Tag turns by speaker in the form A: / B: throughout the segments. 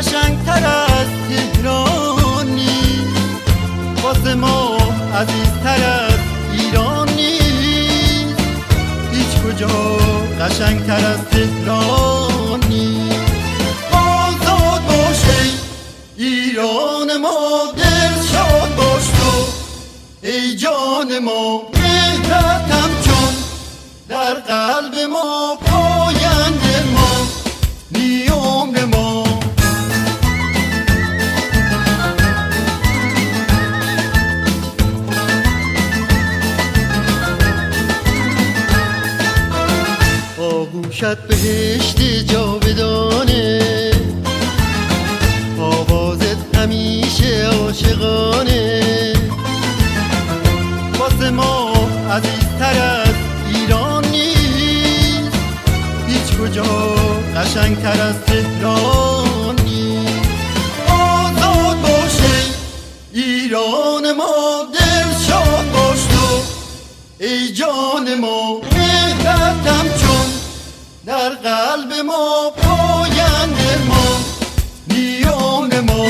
A: قشنگتر از تهران نیست، واسه ما عزیزتر از ایران نیست، هیچ کجا قشنگتر از تهران نیست. آزاد باشه ایران ما، دل شاد باش تو ای جان ما، مهرتم چون در قلب ما، پاینده ما، نیام ما. آغوشت بهشت جاودانه، آوازت همیشه عاشقانه، واسه ما عزیزتر از ایران نیست، هیچ کجا قشنگتر از تهران نیست. آزاد باشه ایران ما، دل شاد باش تو ای جان ما، مهرتم چون در قلب ما، پاینده ما، نیام ما.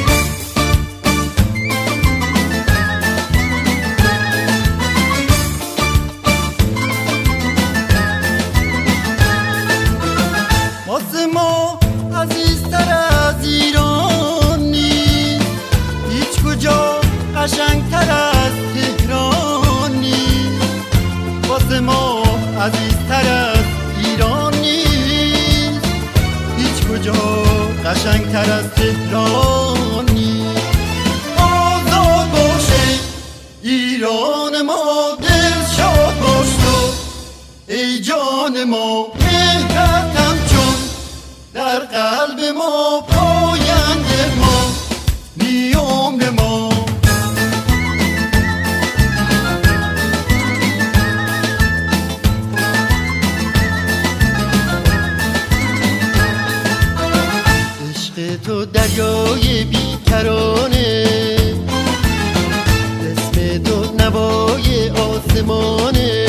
A: واسه ما عزیزتر از ایران نیست، هیچ کجا قشنگتر از تهران نیست، واسه ما عزیزتر از ایران نیست، هیچ کجا قشنگتر از تهران نیست. آزاد باشه ایران ما، دل شاد باش تو ای جان ما، مهرتم چون در قلب ما، پاینده ما، نیام ما. عشق تو دریای بیکرانه، اسم تو نوای آسمانه،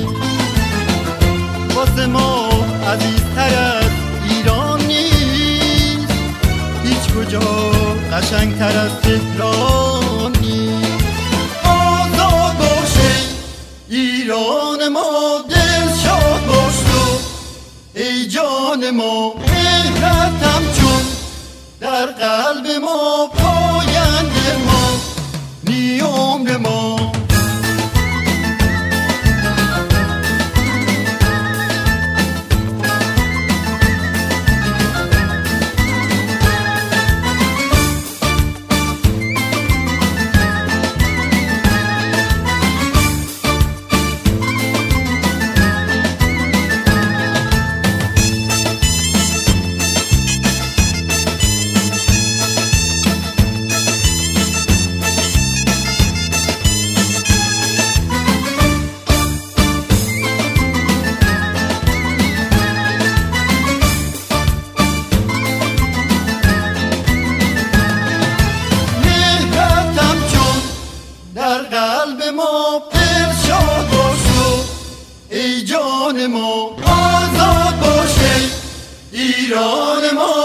A: واسه ما عزیزتر از ایران نیست، هیچ کجا قشنگتر از تهران نیست. آزاد باشه ایران ما، دل شاد باش تو ای جان ما، مهرتم چون در قلب ما، پاینده ما، نیام ما. در قلب ما، دل شاد باش تو ای جان ما، آزاد باشه ایران ما.